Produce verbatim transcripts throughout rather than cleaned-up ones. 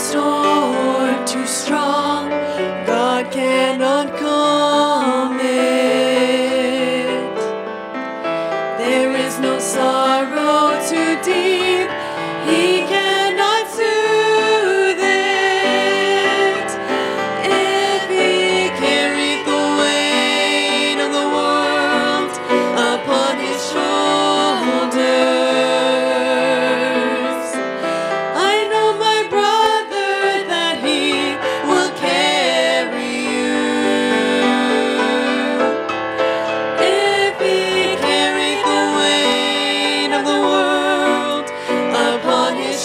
storm too strong, God cannot calm it. There is no sorrow too deep, He cannot soothe it. If He carried the weight of the world upon His shoulders, I know, my brother, that He will carry you. If He carried the weight of the world upon His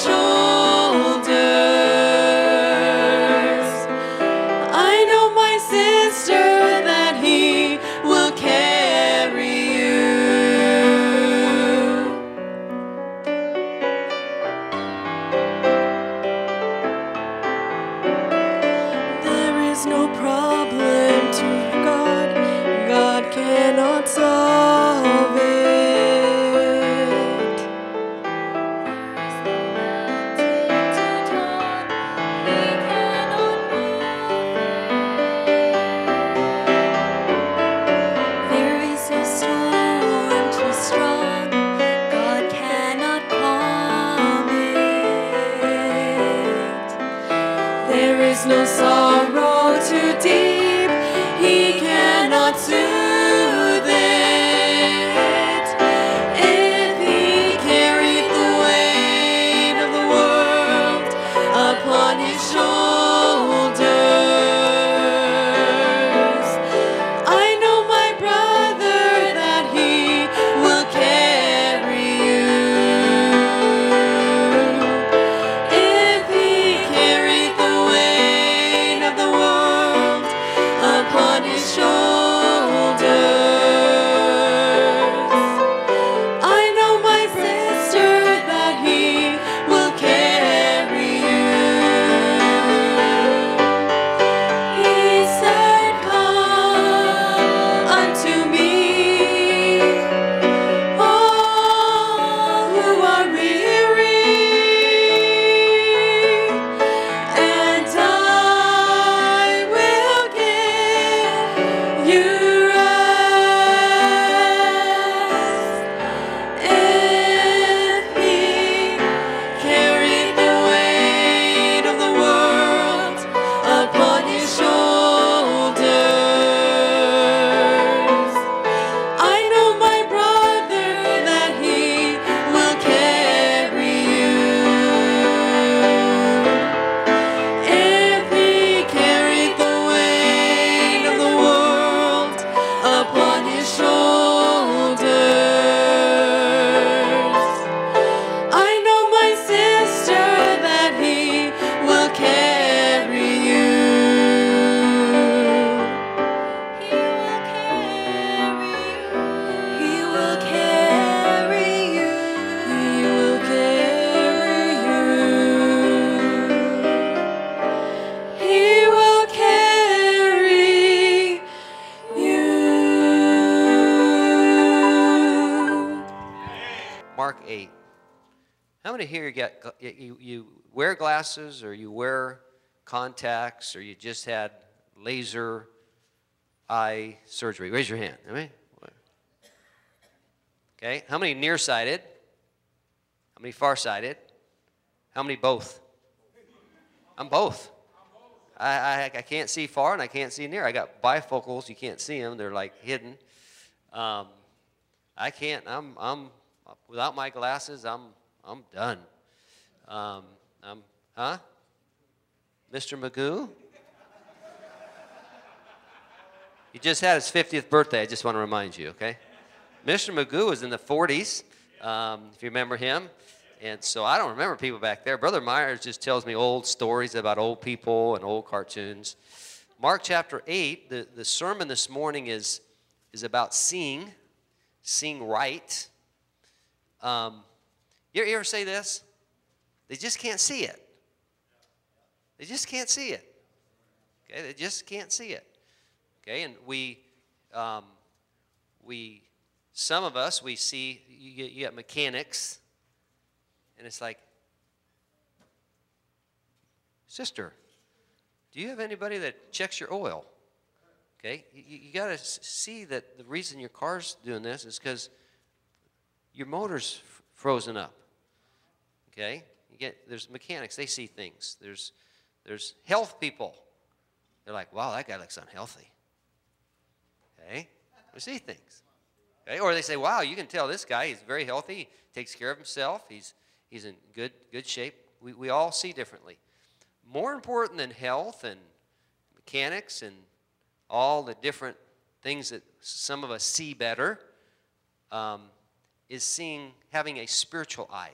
shoulders, I know, my sister, that He will carry you. There is no problem to God, God cannot solve it. There is no storm too strong, God cannot calm it. There is no sorrow too deep, He cannot soothe it. If He carried the weight of the world upon His shoulders, I know, my brother, that He will carry you. If He carried the weight of the world upon His shoulders, I know, my sister, that He will carry you. He said, "Come unto me, all who are weary, and I will give you rest." If He carried the weight of the world upon His shoulders, I know, my brother, that He will carry you. If He carried the weight of the world upon His shoulders, I know, my sister, that He will carry you. He will carry you. He will carry you. He will carry you. Mark eight. How many here get gla- you, you wear glasses, or you wear contacts, or you just had laser eye surgery? Raise your hand. How many? Okay. How many nearsighted? How many farsighted? How many both? I'm both. I, I I can't see far and I can't see near. I got bifocals. You can't see them. They're like hidden. Um, I can't. I'm I'm without my glasses. I'm I'm done. Um, I'm huh? Mister Magoo? He just had his fiftieth birthday. I just want to remind you. Okay. Mister Magoo was in the forties, um, if you remember him. And so I don't remember people back there. Brother Myers just tells me old stories about old people and old cartoons. Mark chapter eight, the, the sermon this morning is, is about seeing, seeing right. Um, you, you ever say this? They just can't see it. They just can't see it. Okay, they just can't see it. Okay, and we, um, we, some of us, we see, you get, you get mechanics, and it's like, Sister, do you have anybody that checks your oil? Okay, you, you got to see that the reason your car's doing this is because your motor's f- frozen up. Okay, you get there's mechanics, they see things. There's there's health people. They're like, wow, that guy looks unhealthy. Okay, we see things. Okay, or they say, wow, you can tell this guy, he's very healthy, he takes care of himself, he's he's in good good shape. We we all see differently. More important than health and mechanics and all the different things that some of us see better, um, is seeing, having a spiritual eye.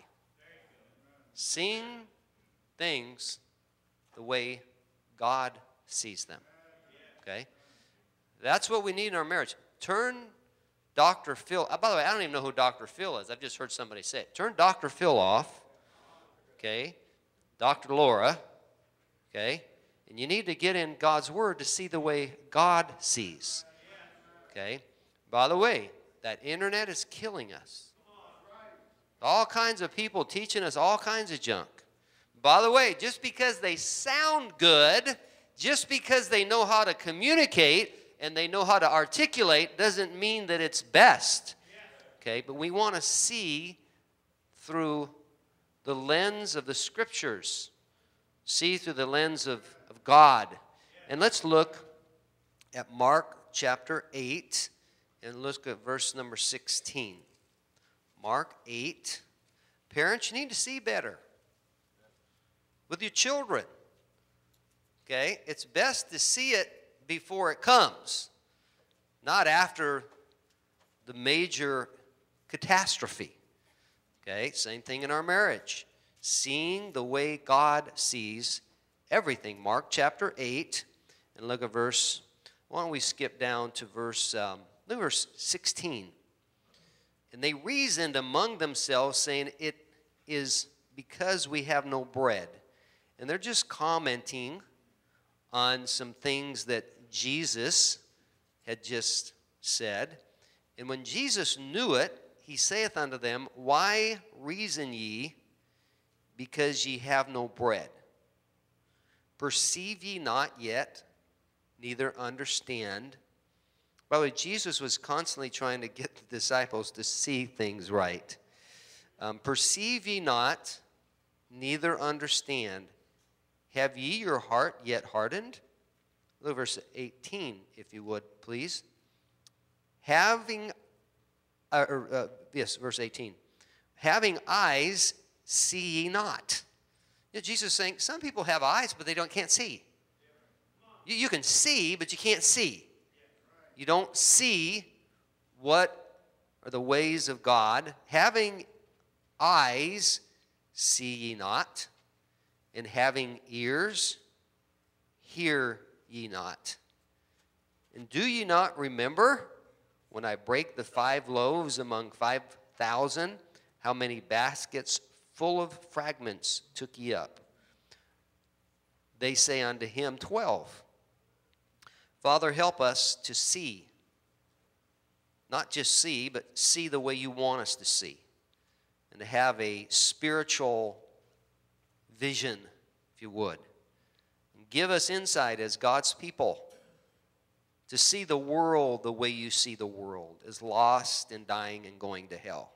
Seeing things the way God sees them. Okay? That's what we need in our marriage. Turn Doctor Phil, uh, by the way, I don't even know who Doctor Phil is. I've just heard somebody say it. Turn Doctor Phil off. Okay? Doctor Laura. Okay? And you need to get in God's Word to see the way God sees. Okay? By the way, that internet is killing us. All kinds of people teaching us all kinds of junk. By the way, just because they sound good, just because they know how to communicate and they know how to articulate, doesn't mean that it's best. Okay? But we want to see through the lens of the Scriptures. See through the lens of, of God. And let's look at Mark chapter eight and look at verse number sixteen. Mark eight. Parents, you need to see better with your children. Okay? It's best to see it before it comes, not after the major catastrophe. Okay? Same thing in our marriage. Seeing the way God sees everything. Mark chapter eight, and look at verse, why don't we skip down to verse, um, look at verse sixteen. And they reasoned among themselves, saying, it is because we have no bread. And they're just commenting on some things that Jesus had just said. And when Jesus knew it, he saith unto them, why reason ye, because ye have no bread? Perceive ye not yet, neither understand? By the way, Jesus was constantly trying to get the disciples to see things right. Um, Perceive ye not, neither understand? Have ye your heart yet hardened? Look at verse eighteen, if you would, please. Having, uh, uh, yes, verse eighteen. Having eyes, see ye not. You know, Jesus is saying, some people have eyes, but they don't can't see. You, you can see, but you can't see. You don't see what are the ways of God. Having eyes, see ye not, and having ears, hear ye not. And do ye not remember when I break the five loaves among five thousand, how many baskets full of fragments took ye up? They say unto him, twelve. Father, help us to see. Not just see, but see the way you want us to see. And to have a spiritual vision, if you would. And give us insight as God's people to see the world the way you see the world, as lost and dying and going to hell.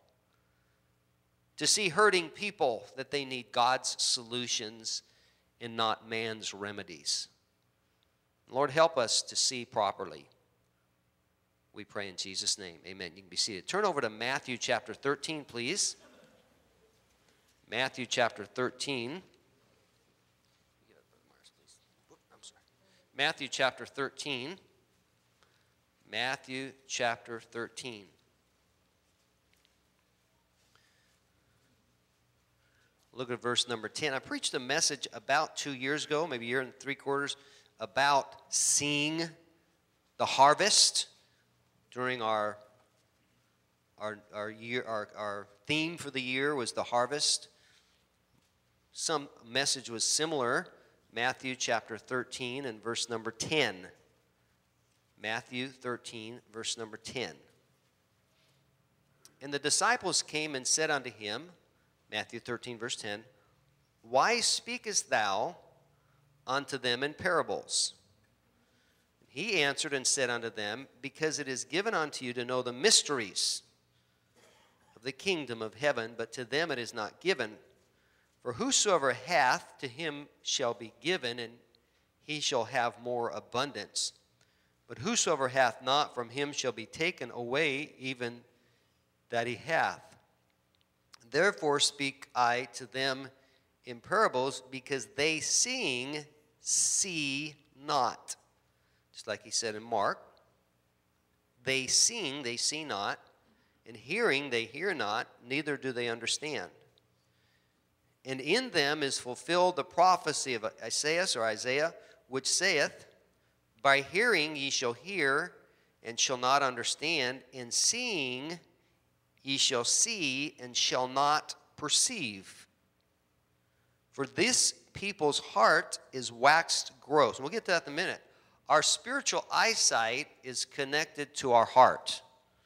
To see hurting people that they need God's solutions and not man's remedies. Lord, help us to see properly. We pray in Jesus' name. Amen. You can be seated. Turn over to Matthew chapter thirteen, please. Matthew chapter thirteen. I'm sorry. Matthew chapter thirteen. Matthew chapter thirteen. Look at verse number ten. I preached a message about two years ago, maybe a year and three quarters, about seeing the harvest during our our our year our, our theme for the year was the harvest. Some message was similar. Matthew chapter thirteen and verse number ten. Matthew thirteen, verse number ten. And the disciples came and said unto him, Matthew thirteen, verse ten, why speakest thou unto them in parables. He answered and said unto them, because it is given unto you to know the mysteries of the kingdom of heaven, but to them it is not given. For whosoever hath, to him shall be given, and he shall have more abundance. But whosoever hath not, from him shall be taken away even that he hath. Therefore speak I to them in parables, because they seeing see not. Just like he said in Mark, they seeing, they see not, and hearing, they hear not, neither do they understand. And in them is fulfilled the prophecy of Isaiah or Isaiah, which saith, by hearing ye shall hear, and shall not understand, and seeing ye shall see, and shall not perceive. For this people's heart is waxed gross. And we'll get to that in a minute. Our spiritual eyesight is connected to our heart.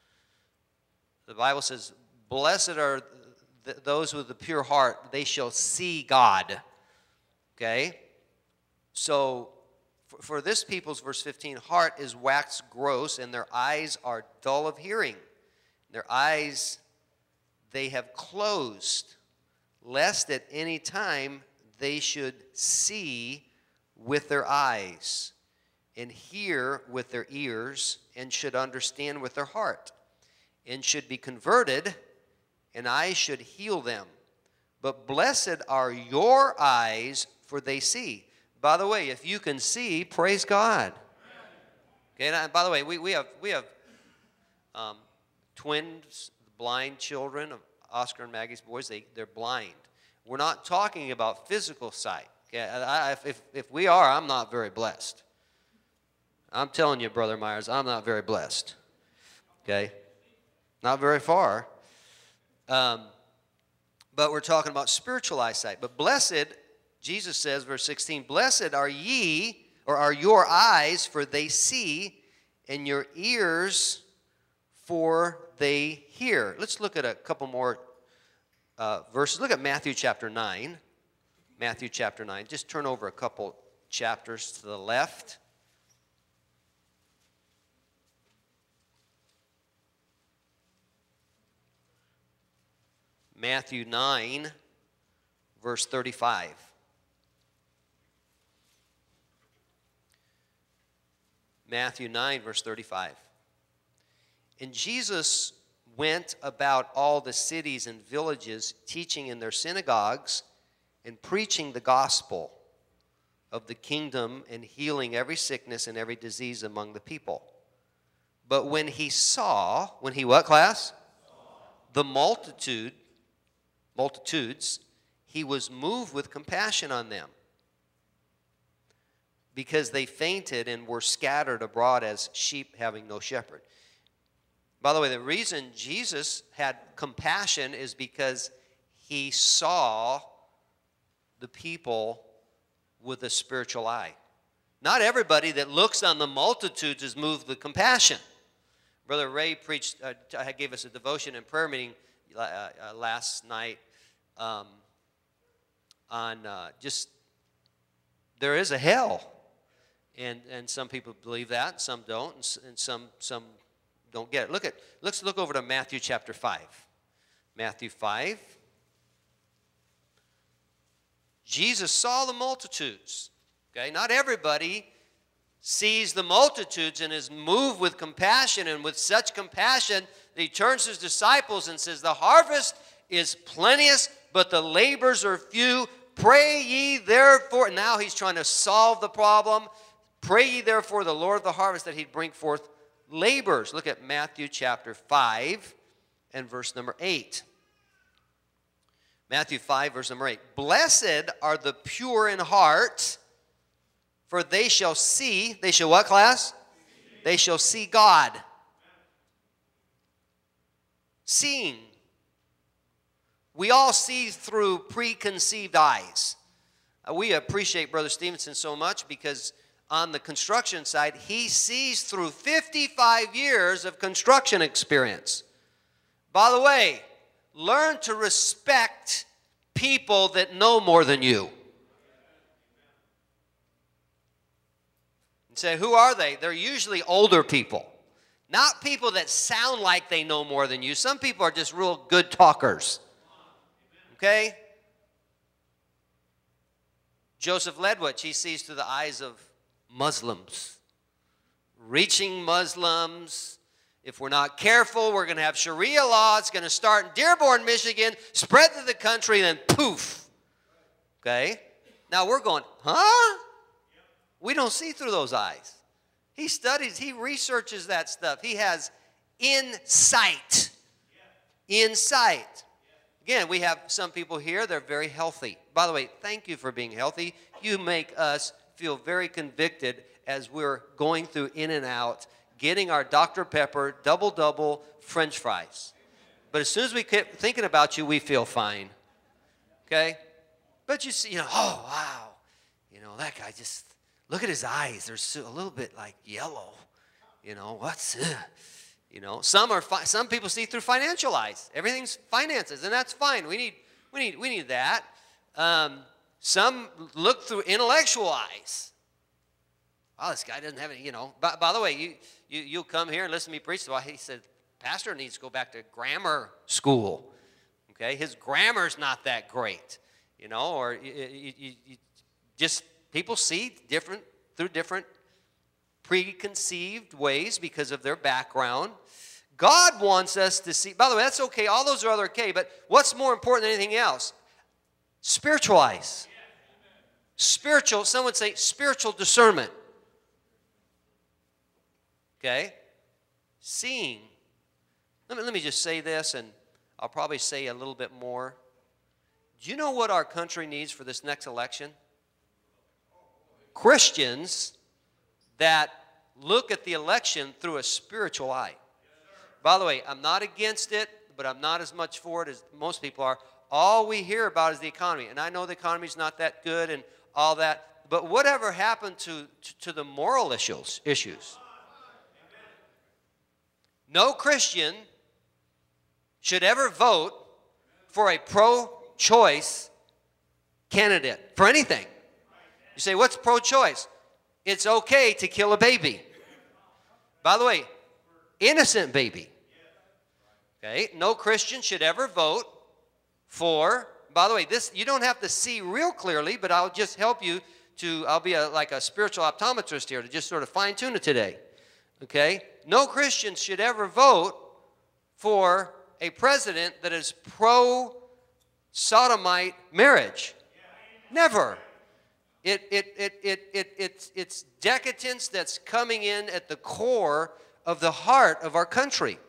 The Bible says, blessed are th- those with a pure heart, they shall see God. Okay? So, for, for this people's, verse fifteen, heart is waxed gross, and their eyes are dull of hearing. Their eyes they have closed, lest at any time they should see with their eyes, and hear with their ears, and should understand with their heart, and should be converted, and I should heal them. But blessed are your eyes, for they see. By the way, if you can see, praise God. Okay, and by the way, we, we have we have um, twins, blind children of Oscar and Maggie's boys. They they're blind. We're not talking about physical sight. Okay, I, if if we are, I'm not very blessed. I'm telling you, Brother Myers, I'm not very blessed. Okay? Not very far. Um, but we're talking about spiritual eyesight. But blessed, Jesus says, verse sixteen, blessed are ye, or are your eyes, for they see, and your ears, for they hear. Let's look at a couple more uh, verses. Look at Matthew chapter nine. Matthew chapter nine. Just turn over a couple chapters to the left. Matthew nine, verse thirty-five. Matthew nine, verse thirty-five. And Jesus went about all the cities and villages, teaching in their synagogues and preaching the gospel of the kingdom and healing every sickness and every disease among the people. But when he saw, when he what, class? The multitude, multitudes, he was moved with compassion on them, because they fainted and were scattered abroad as sheep having no shepherd. By the way, the reason Jesus had compassion is because he saw the people with a spiritual eye. Not everybody that looks on the multitudes is moved with compassion. Brother Ray preached, uh, gave us a devotion and prayer meeting uh, uh, last night um, on uh, just, there is a hell. And and some people believe that, some don't, and, and some some don't get it. Look at let's look over to Matthew chapter five. Matthew five. Jesus saw the multitudes. Okay, not everybody sees the multitudes and is moved with compassion, and with such compassion that he turns to his disciples and says, "The harvest is plenteous, but the labors are few. Pray ye therefore." Now he's trying to solve the problem. Pray ye therefore the Lord of the harvest that he'd bring forth labors. Look at Matthew chapter five and verse number eight. Matthew five, verse number eight. Blessed are the pure in heart, for they shall see, they shall what, class? They shall see God. Seeing. We all see through preconceived eyes. Uh, we appreciate Brother Stevenson so much because on the construction side, he sees through fifty-five years of construction experience. By the way, learn to respect people that know more than you. Say, who are they? They're usually older people. Not people that sound like they know more than you. Some people are just real good talkers. Okay? Joseph Ledwich, he sees through the eyes of Muslims. Reaching Muslims. If we're not careful, we're going to have Sharia law. It's going to start in Dearborn, Michigan, spread to the country, and then poof. Okay? Now we're going, huh? We don't see through those eyes. He studies, he researches that stuff. He has insight. Insight. Again, we have some people here, they're very healthy. By the way, thank you for being healthy. You make us feel very convicted as we're going through In and Out, getting our Doctor Pepper, double-double French fries. But as soon as we keep thinking about you, we feel fine. Okay? But you see, you know, oh, wow. You know, that guy just... Look at his eyes. They're so, a little bit like yellow. You know, what's, uh, you know, some are, fi- some people see through financial eyes. Everything's finances, and that's fine. We need, we need, we need that. Um, some look through intellectual eyes. Oh, this guy doesn't have any, you know. By, by the way, you, you, you'll come here and listen to me preach. Well, he said, pastor needs to go back to grammar school. Okay, his grammar's not that great, you know, or you, you, you, you just... People see different through different preconceived ways because of their background. God wants us to see, by the way, that's okay. All those are other okay, but what's more important than anything else? Spiritual eyes. Spiritual, some would say spiritual discernment. Okay? Seeing. Let me, let me just say this, and I'll probably say a little bit more. Do you know what our country needs for this next election? Christians that look at the election through a spiritual eye. By the way, I'm not against it, but I'm not as much for it as most people are. All we hear about is the economy. And I know the economy's not that good and all that. But whatever happened to, to, to the moral issues, issues? No Christian should ever vote for a pro-choice candidate for anything. You say, what's pro-choice? It's okay to kill a baby. By the way, innocent baby. Okay, no Christian should ever vote for, by the way, this you don't have to see real clearly, but I'll just help you to, I'll be a, like a spiritual optometrist here to just sort of fine-tune it today. Okay, no Christian should ever vote for a president that is pro-sodomite marriage. Never. It, it, it, it, it, it's, it's decadence that's coming in at the core of the heart of our country.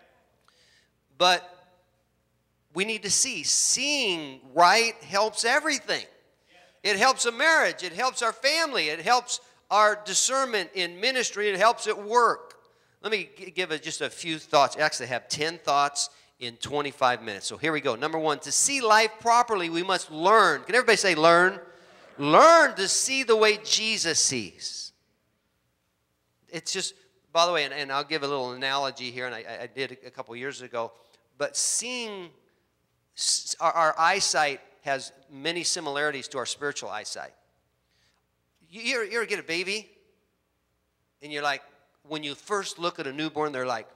But we need to see. Seeing right helps everything. It helps a marriage. It helps our family. It helps our discernment in ministry. It helps at work. Let me give a, just a few thoughts. Actually, I have ten thoughts in twenty-five minutes. So here we go. Number one, to see life properly, we must learn. Can everybody say learn? Learn to see the way Jesus sees. It's just, by the way, and, and I'll give a little analogy here, and I, I did a couple years ago, but seeing, our, our eyesight has many similarities to our spiritual eyesight. You, you, ever, you ever get a baby, and you're like, when you first look at a newborn, they're like,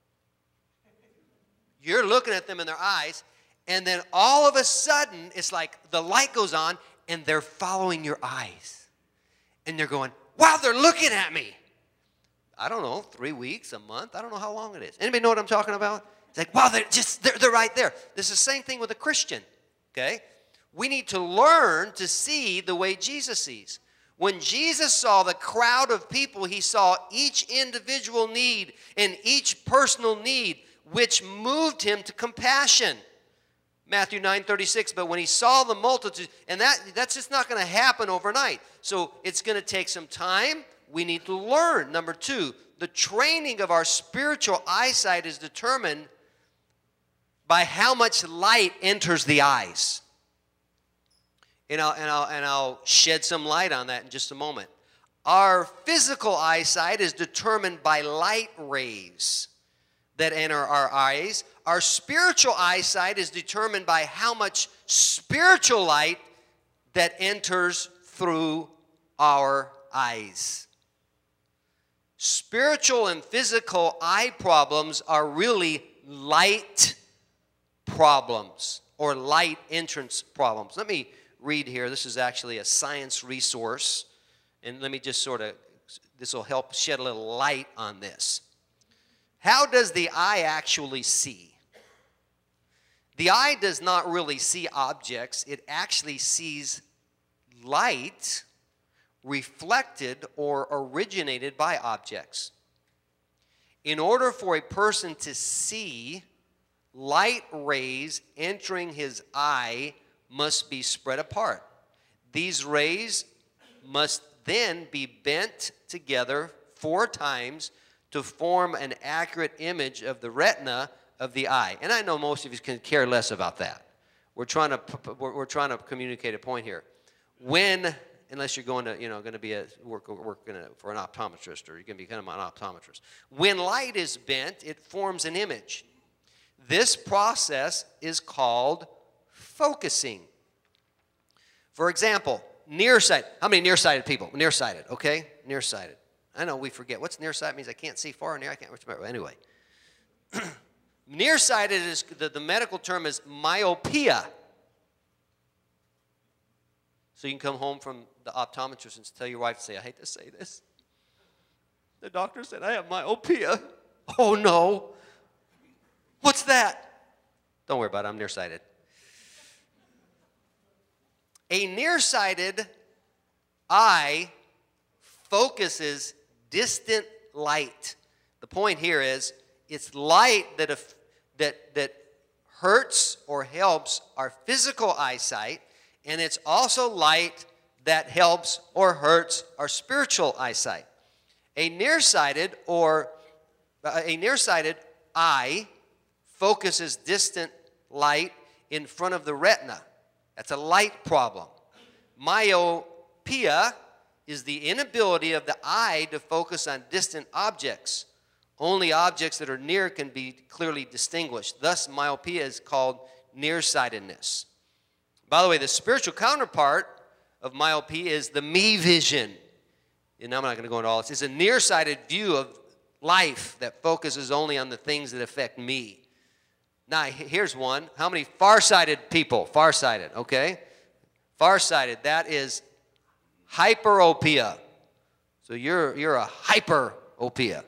you're looking at them in their eyes, and then all of a sudden, it's like the light goes on, and they're following your eyes. And they're going, wow, they're looking at me. I don't know, three weeks, a month. I don't know how long it is. Anybody know what I'm talking about? It's like, wow, they're just, they're, they're right there. This is the same thing with a Christian, okay? We need to learn to see the way Jesus sees. When Jesus saw the crowd of people, he saw each individual need and each personal need, which moved him to compassion. Matthew nine thirty-six, but when he saw the multitude, and that, that's just not going to happen overnight. So it's going to take some time. We need to learn. Number two, the training of our spiritual eyesight is determined by how much light enters the eyes. And I'll, and I'll, and I'll shed some light on that in just a moment. Our physical eyesight is determined by light rays that enter our eyes. Our spiritual eyesight is determined by how much spiritual light that enters through our eyes. Spiritual and physical eye problems are really light problems or light entrance problems. Let me read here. This is actually a science resource. And let me just sort of, this will help shed a little light on this. How does the eye actually see? The eye does not really see objects. It actually sees light reflected or originated by objects. In order for a person to see, light rays entering his eye must be spread apart. These rays must then be bent together four times to form an accurate image of the retina of the eye. And I know most of you can care less about that. We're trying to we're trying to communicate a point here. When, unless you're going to you know going to be a work work gonna, for an optometrist, or you're going to become an optometrist. When light is bent, it forms an image. This process is called focusing. For example, nearsighted. How many nearsighted people? Nearsighted, okay? Nearsighted. I know we forget. What's nearsighted? Means I can't see far. Near, I can't remember. Anyway. Nearsighted is, the, the medical term is myopia. So you can come home from the optometrist and tell your wife, say, I hate to say this. The doctor said, I have myopia. Oh, no. What's that? Don't worry about it. I'm nearsighted. A nearsighted eye focuses distant light. The point here is it's light that, if, that, that hurts or helps our physical eyesight, and it's also light that helps or hurts our spiritual eyesight. A nearsighted or uh, a nearsighted eye focuses distant light in front of the retina. That's a light problem. Myopia is the inability of the eye to focus on distant objects. Only objects that are near can be clearly distinguished. Thus, myopia is called nearsightedness. By the way, the spiritual counterpart of myopia is the me vision. And I'm not going to go into all this. It's a nearsighted view of life that focuses only on the things that affect me. Now, here's one. How many farsighted people? Farsighted, okay? Farsighted, that is hyperopia. So you're, you're a hyperopia.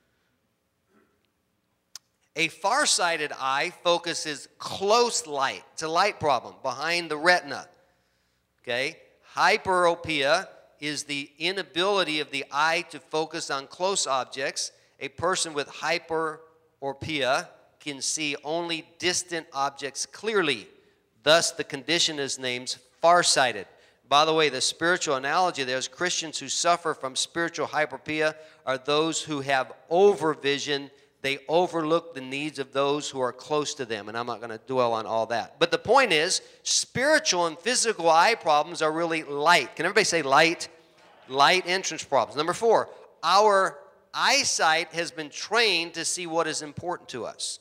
A farsighted eye focuses close light. It's a light problem behind the retina. Okay? Hyperopia is the inability of the eye to focus on close objects. A person with hyperopia can see only distant objects clearly. Thus, the condition is named farsighted. By the way, the spiritual analogy there is Christians who suffer from spiritual hyperopia are those who have overvision. They overlook the needs of those who are close to them, and I'm not going to dwell on all that. But the point is, spiritual and physical eye problems are really light. Can everybody say light? Light entrance problems. Number four, our eyesight has been trained to see what is important to us.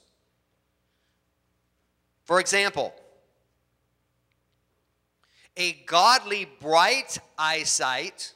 For example, a godly, bright eyesight,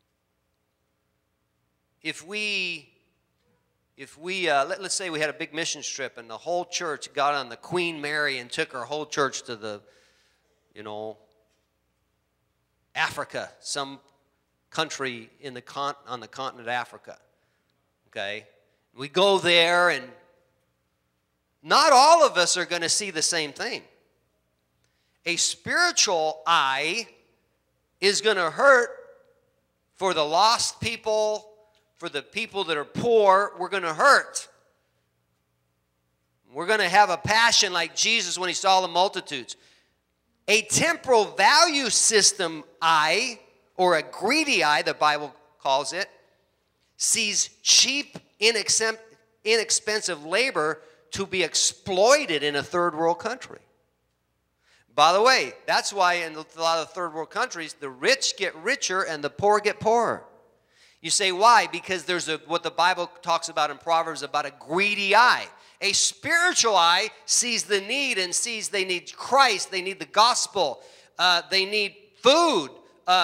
if we... If we, uh, let, let's say we had a big mission trip and the whole church got on the Queen Mary and took our whole church to the, you know, Africa, some country in the con on the continent of Africa, okay? We go there and not all of us are going to see the same thing. A spiritual eye is going to hurt for the lost people, for the people that are poor. We're going to hurt. We're going to have a passion like Jesus when he saw the multitudes. A temporal value system eye, or a greedy eye, the Bible calls it, sees cheap, inexpensive labor to be exploited in a third world country. By the way, that's why in a lot of third world countries, the rich get richer and the poor get poorer. You say, why? Because there's a, what the Bible talks about in Proverbs about a greedy eye. A spiritual eye sees the need and sees they need Christ, they need the gospel, uh, they need food, uh,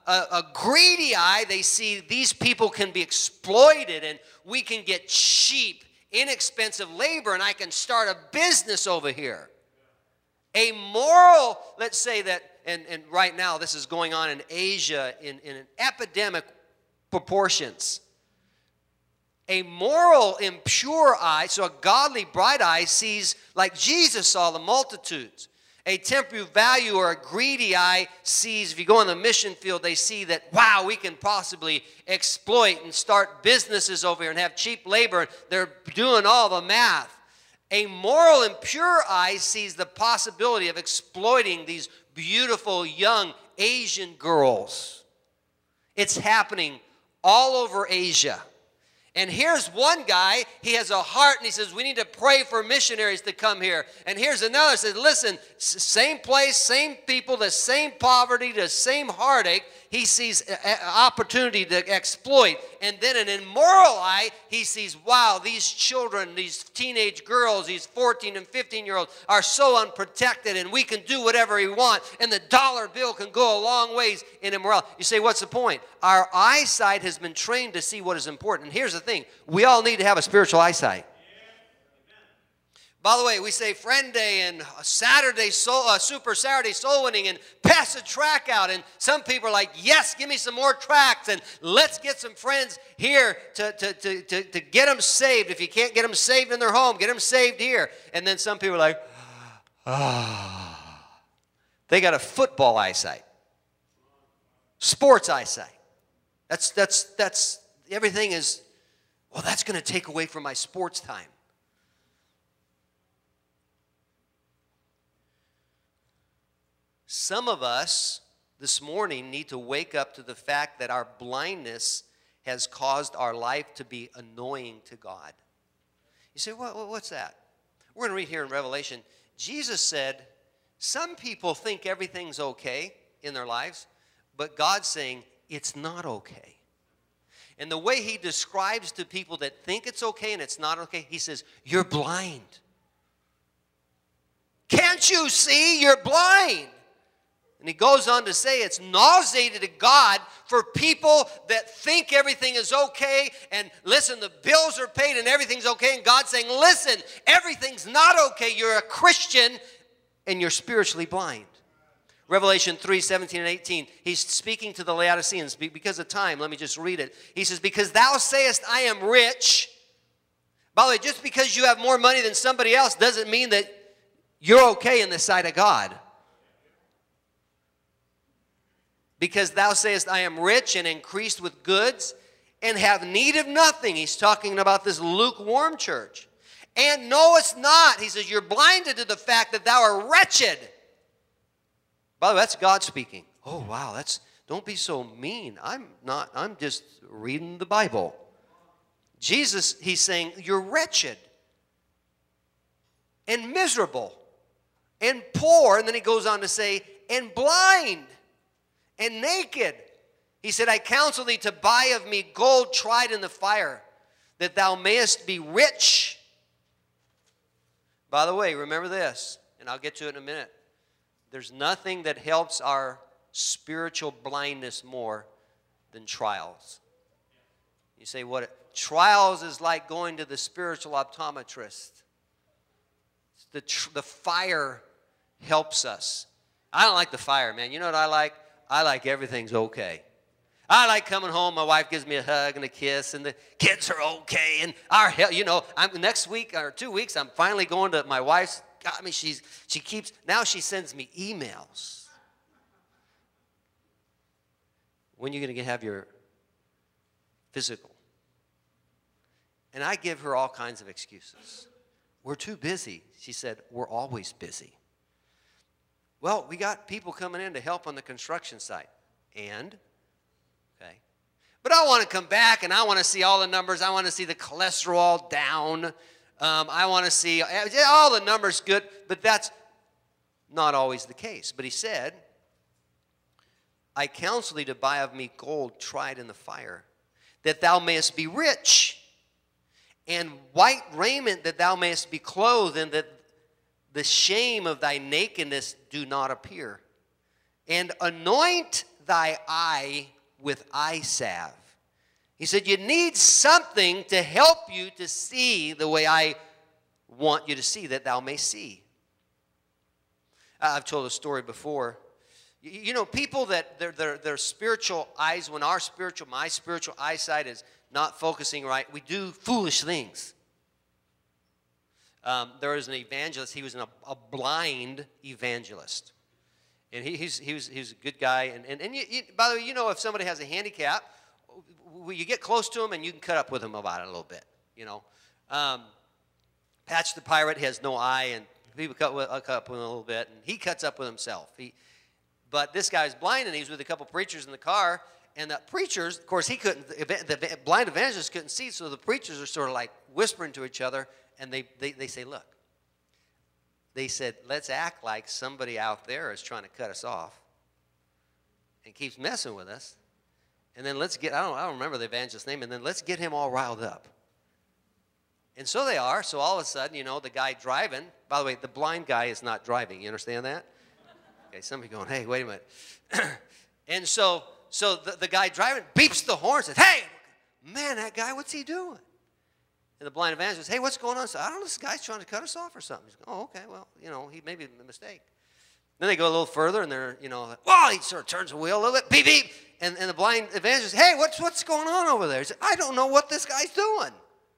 a, a greedy eye, they see these people can be exploited and we can get cheap, inexpensive labor and I can start a business over here. A moral, let's say that, and, and right now this is going on in Asia in, in an epidemic proportions. A moral, impure eye, so a godly, bright eye sees like Jesus saw the multitudes. A temporary value or a greedy eye sees, if you go on the mission field, they see that, wow, we can possibly exploit and start businesses over here and have cheap labor. They're doing all the math. A moral, impure eye sees the possibility of exploiting these beautiful young Asian girls. It's happening all over Asia. And here's one guy, he has a heart and he says, we need to pray for missionaries to come here. And here's another, says, listen, same place, same people, the same poverty, the same heartache. He sees an opportunity to exploit. And then an immoral eye, he sees, wow, these children, these teenage girls, these fourteen and fifteen-year-olds are so unprotected and we can do whatever we want. And the dollar bill can go a long ways in immorality. You say, what's the point? Our eyesight has been trained to see what is important. And here's the thing. We all need to have a spiritual eyesight. By the way, we say Friend Day and Saturday, soul, uh, Super Saturday Soul Winning and pass a track out. And some people are like, yes, give me some more tracks and let's get some friends here to, to, to, to, to get them saved. If you can't get them saved in their home, get them saved here. And then some people are like, ah. They got a football eyesight, sports eyesight. That's, that's, that's, everything is, well, that's going to take away from my sports time. Some of us this morning need to wake up to the fact that our blindness has caused our life to be annoying to God. You say, what, what's that? We're going to read here in Revelation. Jesus said, some people think everything's okay in their lives, but God's saying it's not okay. And the way he describes to people that think it's okay and it's not okay, he says, you're blind. Can't you see? You're blind. And he goes on to say it's nauseating to God for people that think everything is okay and listen, the bills are paid and everything's okay. And God's saying, listen, everything's not okay. You're a Christian and you're spiritually blind. Revelation three, seventeen and eighteen, he's speaking to the Laodiceans. Because of time, let me just read it. He says, because thou sayest I am rich. By the way, just because you have more money than somebody else doesn't mean that you're okay in the sight of God. Because thou sayest, I am rich and increased with goods and have need of nothing. He's talking about this lukewarm church. And knowest not, he says, you're blinded to the fact that thou art wretched. By the way, that's God speaking. Oh, wow, that's, don't be so mean. I'm not, I'm just reading the Bible. Jesus, he's saying, you're wretched and miserable and poor. And then he goes on to say, and blind. And naked. He said, I counsel thee to buy of me gold tried in the fire, that thou mayest be rich. By the way, remember this, and I'll get to it in a minute. There's nothing that helps our spiritual blindness more than trials. You say, what? Trials is like going to the spiritual optometrist. The, tr- the fire helps us. I don't like the fire, man. You know what I like? I like everything's okay. I like coming home, my wife gives me a hug and a kiss, and the kids are okay, and our health, you know, I'm, next week or two weeks, I'm finally going to my wife's, got me, she's, she keeps, now she sends me emails. When are you going to have your physical? And I give her all kinds of excuses. We're too busy. She said, we're always busy. Well, we got people coming in to help on the construction site. And, okay. But I want to come back and I want to see all the numbers. I want to see the cholesterol down. Um, I want to see all the numbers good. But that's not always the case. But he said, I counsel thee to buy of me gold tried in the fire, that thou mayest be rich, and white raiment that thou mayest be clothed, and that the shame of thy nakedness do not appear. And anoint thy eye with eye salve. He said, you need something to help you to see the way I want you to see, that thou may see. I've told a story before. You know, people that their, their, their spiritual eyes, when our spiritual, my spiritual eyesight is not focusing right, we do foolish things. Um, there was an evangelist. He was an, a blind evangelist. And he, he's, he, was, he was a good guy. And, and, and you, you, by the way, you know, if somebody has a handicap, you get close to him and you can cut up with him about it a little bit, you know. Um, Patch the Pirate has no eye, and people cut, with, uh, cut up with him a little bit, and he cuts up with himself. He, but this guy was blind, and he was with a couple preachers in the car, and the preachers, of course, he couldn't, the blind evangelist couldn't see, so the preachers are sort of like whispering to each other, and they, they, they say, look, they said, let's act like somebody out there is trying to cut us off and keeps messing with us, and then let's get, I don't, I don't remember the evangelist's name, and then let's get him all riled up. And so they are. So all of a sudden, you know, the guy driving, by the way, the blind guy is not driving. You understand that? Okay, somebody going, hey, wait a minute. And so so the, the guy driving beeps the horn and says, hey, man, that guy, what's he doing? And the blind evangelist says, hey, what's going on? So I don't know, this guy's trying to cut us off or something. He's going, oh, okay, well, you know, he may be a mistake. Then they go a little further, and they're, you know, like, whoa, he sort of turns the wheel a little bit, beep, beep. And, and the blind evangelist says, hey, what's, what's going on over there? He said, I don't know what this guy's doing.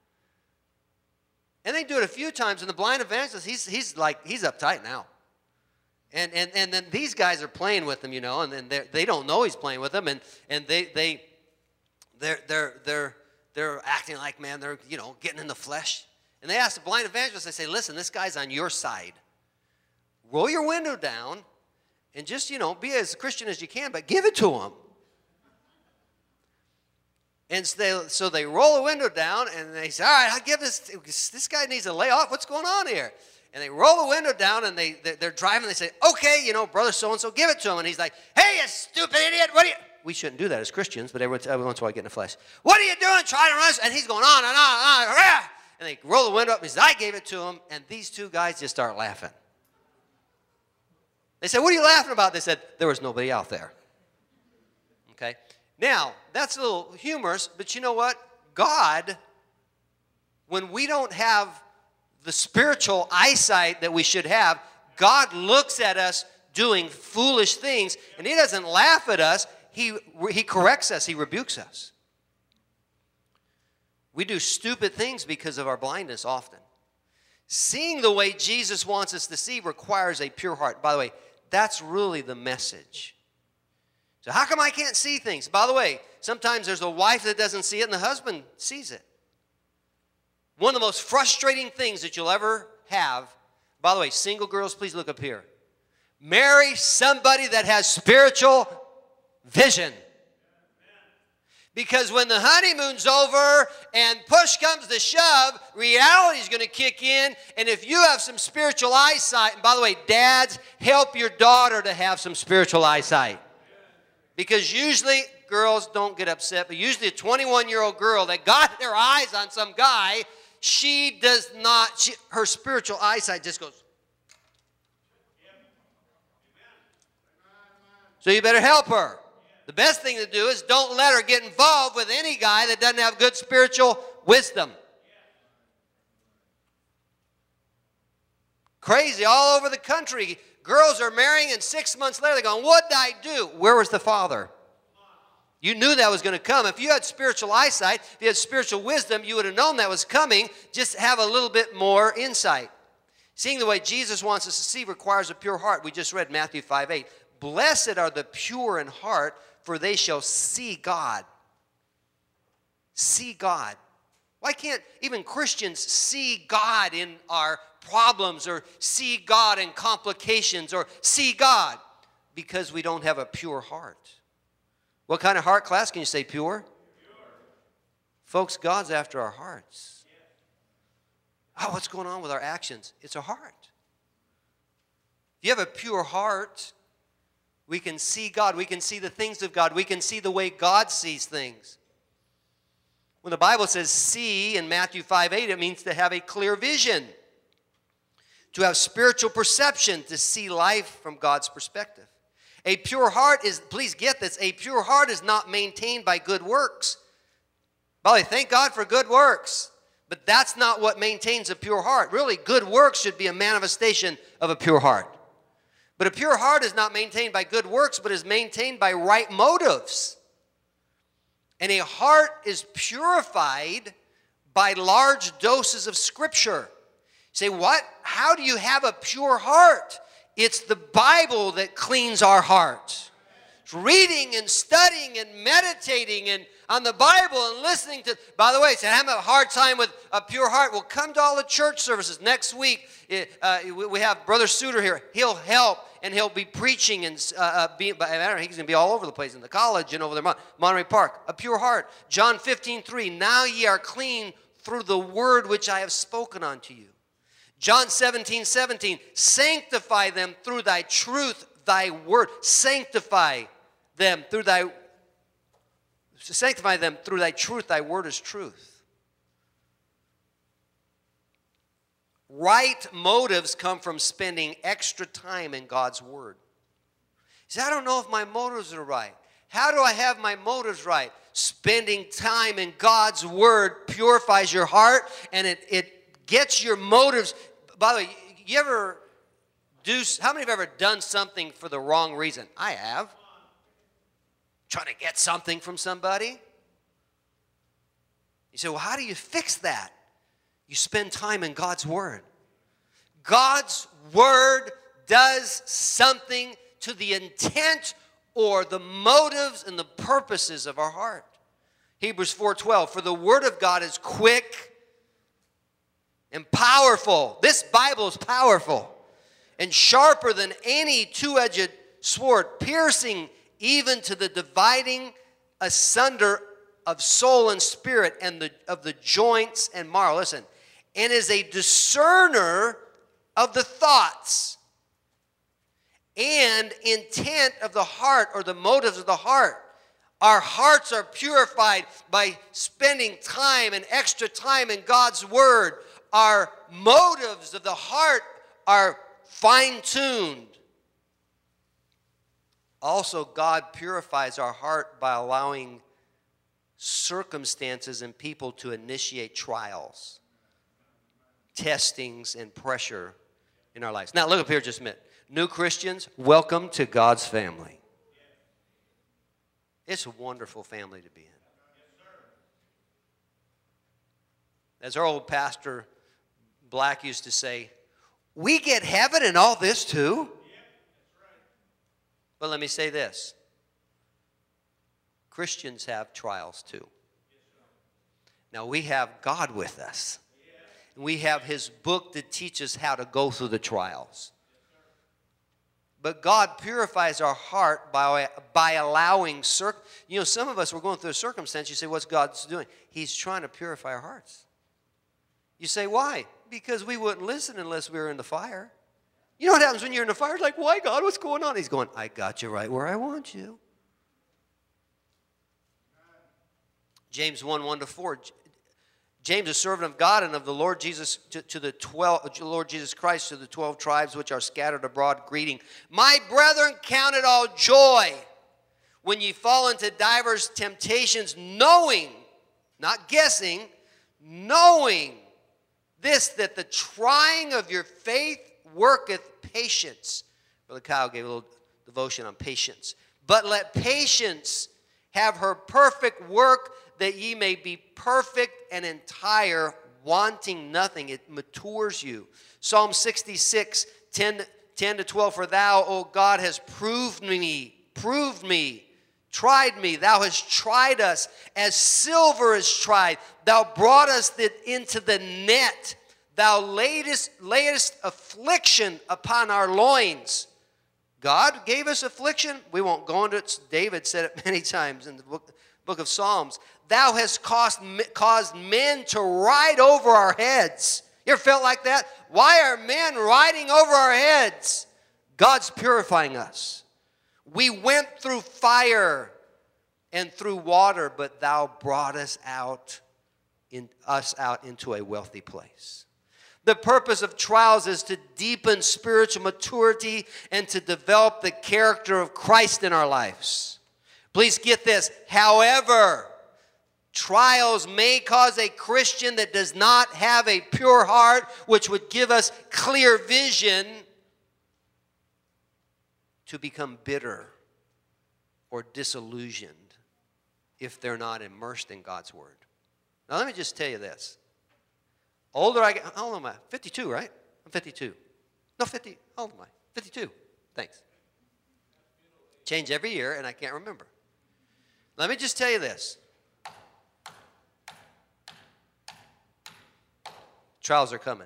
And they do it a few times, and the blind evangelist, he's, he's like, he's uptight now. And, and, and then these guys are playing with him, you know, and then they don't know he's playing with them, and, and they, they, they're, they're, they're, they're acting like, man, they're, you know, getting in the flesh. And they ask the blind evangelist, they say, listen, this guy's on your side. Roll your window down and just, you know, be as Christian as you can, but give it to him. And so they, so they roll the window down, and they say, all right, I'll give this, this guy needs to lay off. What's going on here? And they roll the window down, and they, they're driving. They say, okay, you know, brother so-and-so, give it to him. And he's like, hey, you stupid idiot, what are you? We shouldn't do that as Christians, but every once in a while I get in the flesh. What are you doing trying to run us? And he's going on and on and on. And they roll the window up, and he says, I gave it to him. And these two guys just start laughing. They said, what are you laughing about? They said, there was nobody out there. Okay? Now, that's a little humorous, but you know what? God, when we don't have the spiritual eyesight that we should have, God looks at us doing foolish things, and he doesn't laugh at us. He, he corrects us. He rebukes us. We do stupid things because of our blindness often. Seeing the way Jesus wants us to see requires a pure heart. By the way, that's really the message. So how come I can't see things? By the way, sometimes there's a wife that doesn't see it and the husband sees it. One of the most frustrating things that you'll ever have, by the way, single girls, please look up here. Marry somebody that has spiritual vision. Because when the honeymoon's over and push comes to shove, reality is going to kick in. And if you have some spiritual eyesight, and by the way, dads, help your daughter to have some spiritual eyesight. Because usually, girls don't get upset, but usually a twenty-one-year-old girl that got their eyes on some guy, she does not, she, her spiritual eyesight just goes. So you better help her. The best thing to do is don't let her get involved with any guy that doesn't have good spiritual wisdom. Crazy all over the country. Girls are marrying, and six months later they're going, what did I do? Where was the father? You knew that was going to come. If you had spiritual eyesight, if you had spiritual wisdom, you would have known that was coming. Just have a little bit more insight. Seeing the way Jesus wants us to see requires a pure heart. We just read Matthew five eight. Blessed are the pure in heart, for they shall see God. See God. Why can't even Christians see God in our problems, or see God in complications, or see God? Because we don't have a pure heart. What kind of heart, class? Can you say pure? Pure. Folks, God's after our hearts. Yes. Oh, what's going on with our actions? It's a heart. If you have a pure heart, we can see God. We can see the things of God. We can see the way God sees things. When the Bible says see in Matthew five eight, it means to have a clear vision, to have spiritual perception, to see life from God's perspective. A pure heart is, please get this, a pure heart is not maintained by good works. By the way, thank God for good works. But that's not what maintains a pure heart. Really, good works should be a manifestation of a pure heart. But a pure heart is not maintained by good works, but is maintained by right motives. And a heart is purified by large doses of Scripture. You say, what? How do you have a pure heart? It's the Bible that cleans our heart. It's reading and studying and meditating and on the Bible and listening to. By the way, say, I have a hard time with a pure heart. Well, come to all the church services next week. Uh, we have Brother Suter here. He'll help and he'll be preaching and uh, uh, be. I don't know, he's going to be all over the place in the college and over there, Mon- Monterey Park. A pure heart. John fifteen three. Now ye are clean through the word which I have spoken unto you. John seventeen seventeen. Sanctify them through thy truth, thy word. Sanctify them through thy. Sanctify them through thy truth. Thy word is truth. Right motives come from spending extra time in God's word. He said, I don't know if my motives are right. How do I have my motives right? Spending time in God's word purifies your heart and it, it gets your motives. By the way, you ever do, how many have ever done something for the wrong reason? I have. Trying to get something from somebody. You say, well, how do you fix that? You spend time in God's word. God's word does something to the intent or the motives and the purposes of our heart. Hebrews four twelve, for the word of God is quick and powerful. This Bible is powerful and sharper than any two-edged sword, piercing even to the dividing asunder of soul and spirit and the, of the joints and marrow. Listen, and is a discerner of the thoughts and intent of the heart or the motives of the heart. Our hearts are purified by spending time and extra time in God's word. Our motives of the heart are fine-tuned. Also, God purifies our heart by allowing circumstances and people to initiate trials, testings, and pressure in our lives. Now, look up here just a minute. New Christians, welcome to God's family. It's a wonderful family to be in. As our old pastor Black used to say, we get heaven and all this too? But let me say this. Christians have trials too. Now we have God with us. We have his book that teaches how to go through the trials. But God purifies our heart by, by allowing, cir- you know, some of us, we're going through a circumstance, you say, what's God doing? He's trying to purify our hearts. You say, why? Because we wouldn't listen unless we were in the fire. You know what happens when you're in the fire? It's like, why, God? What's going on? He's going, I got you right where I want you. James one, one to four. James, a servant of God and of the Lord Jesus to, to the twelve, Lord Jesus Christ to the twelve tribes which are scattered abroad, greeting. My brethren, count it all joy when ye fall into divers temptations, knowing, not guessing, knowing this, that the trying of your faith worketh patience. Brother Kyle gave a little devotion on patience. But let patience have her perfect work, that ye may be perfect and entire, wanting nothing. It matures you. Psalm sixty-six, ten, ten to twelve. For thou, O God, hast proved me, proved me, tried me. Thou hast tried us as silver is tried. Thou brought us into the net. Thou layest, layest affliction upon our loins. God gave us affliction. We won't go into it. David said it many times in the book, book of Psalms. Thou hast caused, caused men to ride over our heads. You ever felt like that? Why are men riding over our heads? God's purifying us. We went through fire and through water, but thou brought us out in us out into a wealthy place. The purpose of trials is to deepen spiritual maturity and to develop the character of Christ in our lives. Please get this. However, trials may cause a Christian that does not have a pure heart, which would give us clear vision, to become bitter or disillusioned if they're not immersed in God's Word. Now, let me just tell you this. Older I get, how old am I? fifty-two, right? I'm fifty-two. No, fifty. How old am I? fifty-two. Thanks. Change every year, and I can't remember. Let me just tell you this. Trials are coming.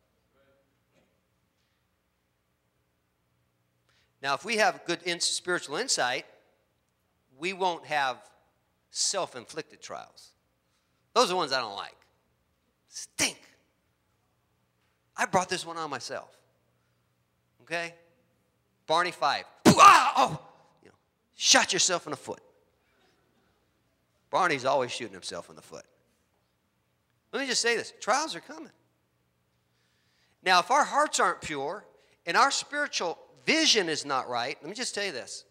Now, if we have good in spiritual insight, we won't have self-inflicted trials. Those are the ones I don't like. Stink. I brought this one on myself. Okay? Barney Fife. Oh! You know, shot yourself in the foot. Barney's always shooting himself in the foot. Let me just say this. Trials are coming. Now, if our hearts aren't pure and our spiritual vision is not right, let me just tell you this.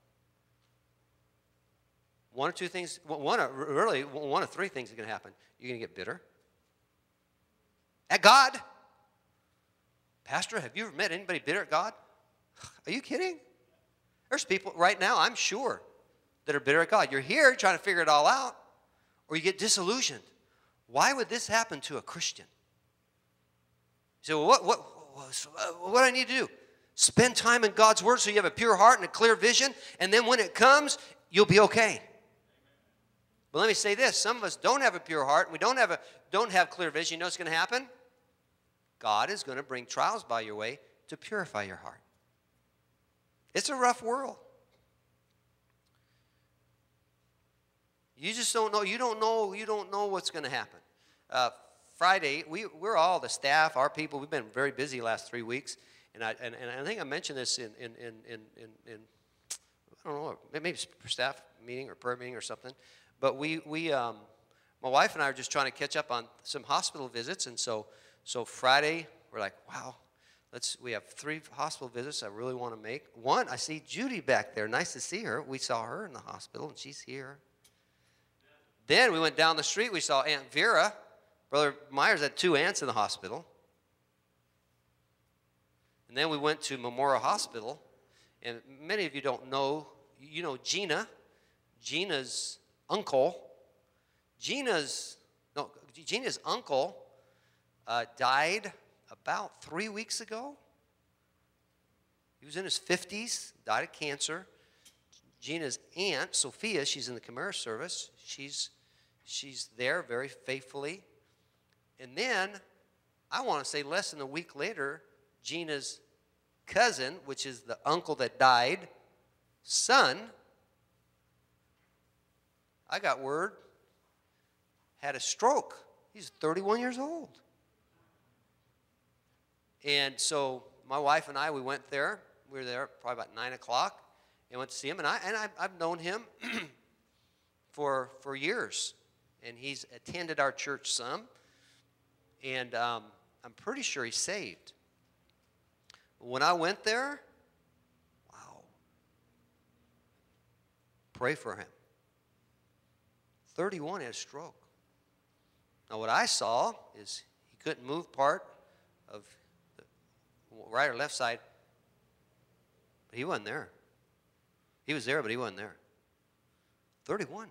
One or two things, one or really one of three things are going to happen. You're going to get bitter at God. Pastor, have you ever met anybody bitter at God? Are you kidding? There's people right now, I'm sure, that are bitter at God. You're here trying to figure it all out, or you get disillusioned. Why would this happen to a Christian? You say, well, what, what, what do I need to do? Spend time in God's Word so you have a pure heart and a clear vision, and then when it comes, you'll be okay. But let me say this. Some of us don't have a pure heart, and we don't have, a, don't have clear vision. You know what's going to happen? God is going to bring trials by your way to purify your heart. It's a rough world. You just don't know. You don't know. You don't know what's going to happen. Uh, Friday, we, we're all the staff, our people. We've been very busy the last three weeks, and I and, and I think I mentioned this in in in in, in, in I don't know, maybe staff meeting or prayer meeting or something. But we we um, my wife and I are just trying to catch up on some hospital visits, and so so Friday we're like, wow. Let's, we have three hospital visits I really want to make. One, I see Judy back there. Nice to see her. We saw her in the hospital, and she's here. Then we went down the street. We saw Aunt Vera. Brother Myers had two aunts in the hospital. And then we went to Memorial Hospital. And many of you don't know, you know Gina. Gina's uncle. Gina's, no, Gina's uncle uh, died about three weeks ago. He was in his fifties, died of cancer. Gina's aunt, Sophia, she's in the Camara service. She's, she's there very faithfully. And then, I want to say less than a week later, Gina's cousin, which is the uncle that died, son, I got word, had a stroke. He's thirty-one years old. And so my wife and I, we went there. We were there probably about nine o'clock and went to see him. And, I, and I, I've known him for, for years. And he's attended our church some. And um, I'm pretty sure he's saved. When I went there, wow. Pray for him. thirty-one, had a stroke. Now what I saw is he couldn't move part of right or left side, but he wasn't there. He was there, but he wasn't there. thirty-one.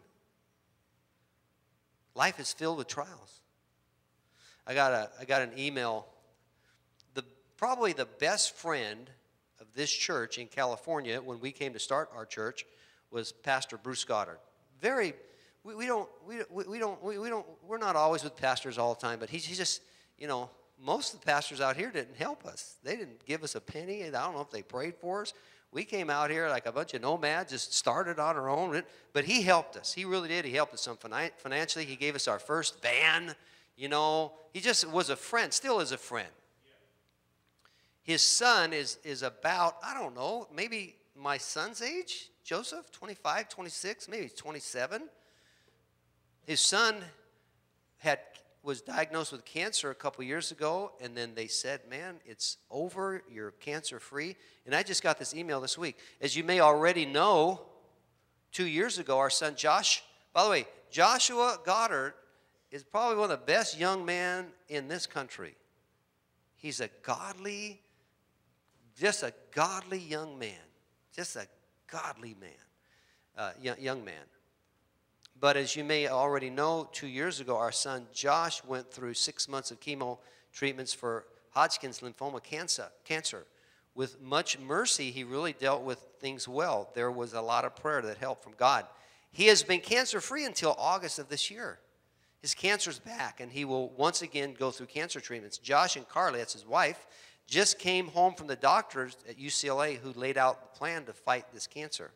Life is filled with trials. I got a I got an email. The probably the best friend of this church in California when we came to start our church was Pastor Bruce Goddard. Very we, we don't we, we don't we, we don't we're not always with pastors all the time, but he's, he's just, you know, most of the pastors out here didn't help us. They didn't give us a penny. I don't know if they prayed for us. We came out here like a bunch of nomads, just started on our own. But he helped us. He really did. He helped us some financially. He gave us our first van. You know, he just was a friend, still is a friend. His son is, is about, I don't know, maybe my son's age, Joseph, twenty-five, twenty-six, maybe twenty-seven. His son had was diagnosed with cancer a couple years ago, and then they said, man, it's over, you're cancer-free. And I just got this email this week. As you may already know, two years ago, our son Josh, by the way, Joshua Goddard is probably one of the best young men in this country. He's a godly, just a godly young man, just a godly man, uh, young, young man. But as you may already know, two years ago, our son Josh went through six months of chemo treatments for Hodgkin's lymphoma cancer. cancer. With much mercy, he really dealt with things well. There was a lot of prayer that helped from God. He has been cancer-free until August of this year. His cancer's back, and he will once again go through cancer treatments. Josh and Carly, that's his wife, just came home from the doctors at U C L A who laid out the plan to fight this cancer.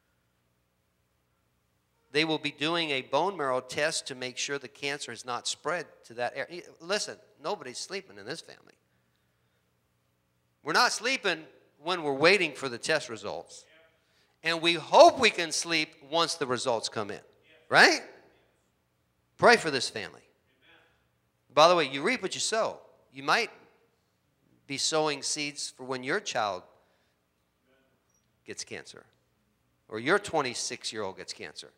They will be doing a bone marrow test to make sure the cancer has not spread to that area. Listen, nobody's sleeping in this family. We're not sleeping when we're waiting for the test results. And we hope we can sleep once the results come in. Right? Pray for this family. By the way, you reap what you sow. You might be sowing seeds for when your child gets cancer. Or your twenty-six-year-old gets cancer.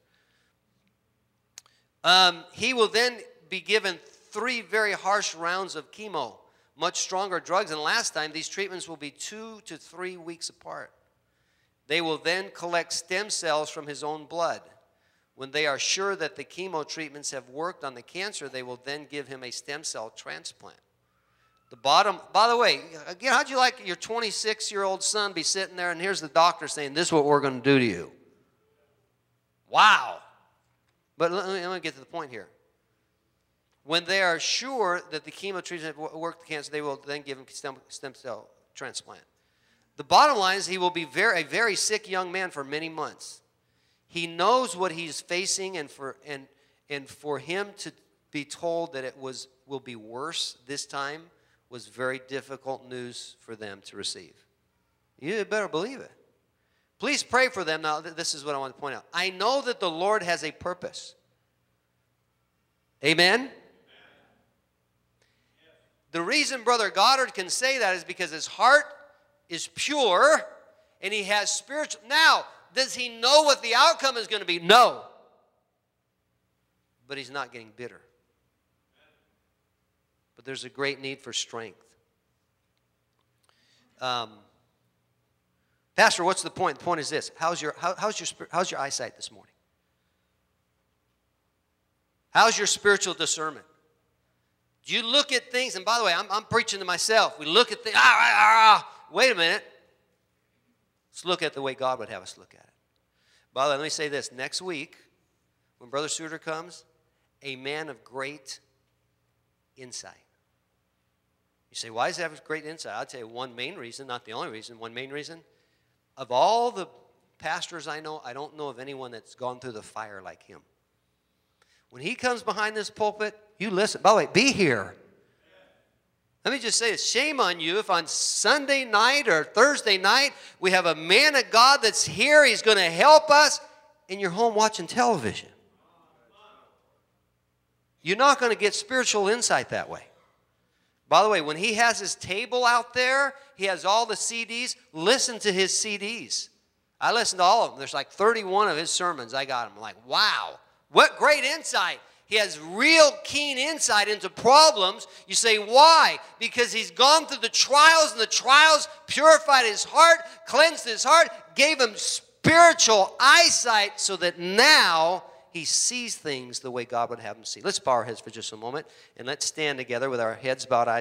Um, he will then be given three very harsh rounds of chemo, much stronger drugs than last time. These treatments will be two to three weeks apart. They will then collect stem cells from his own blood. When they are sure that the chemo treatments have worked on the cancer, they will then give him a stem cell transplant. The bottom, by the way, again, how'd you like your twenty-six-year-old son be sitting there and here's the doctor saying, this is what we're going to do to you? Wow. But let me, let me get to the point here. When they are sure that the chemo treatment worked the cancer, they will then give him stem, stem cell transplant. The bottom line is he will be very, a very sick young man for many months. He knows what he's facing, and for, and, and for him to be told that it was, will be worse this time was very difficult news for them to receive. You better believe it. Please pray for them. Now, this is what I want to point out. I know that the Lord has a purpose. Amen? Amen. The reason Brother Goddard can say that is because his heart is pure and he has spiritual. Now, does he know what the outcome is going to be? No. But he's not getting bitter. But there's a great need for strength. Um, Pastor, what's the point? The point is this. How's your, how, how's your, how's your eyesight this morning? How's your spiritual discernment? Do you look at things? And by the way, I'm, I'm preaching to myself. We look at things. Ah, ah, ah, wait a minute. Let's look at the way God would have us look at it. By the way, let me say this. Next week, when Brother Suter comes, a man of great insight. You say, why does he have great insight? I'll tell you one main reason, not the only reason, one main reason. Of all the pastors I know, I don't know of anyone that's gone through the fire like him. When he comes behind this pulpit, you listen. By the way, be here. Let me just say this. Shame on you if on Sunday night or Thursday night we have a man of God that's here. He's going to help us, and you're home watching television. You're not going to get spiritual insight that way. By the way, when he has his table out there, he has all the C Ds. Listen to his C Ds. I listened to all of them. There's like thirty-one of his sermons. I got them. I'm like, wow, what great insight. He has real keen insight into problems. You say, why? Because he's gone through the trials, and the trials purified his heart, cleansed his heart, gave him spiritual eyesight so that now he sees things the way God would have him see. Let's bow our heads for just a moment, and let's stand together with our heads bowed, eyes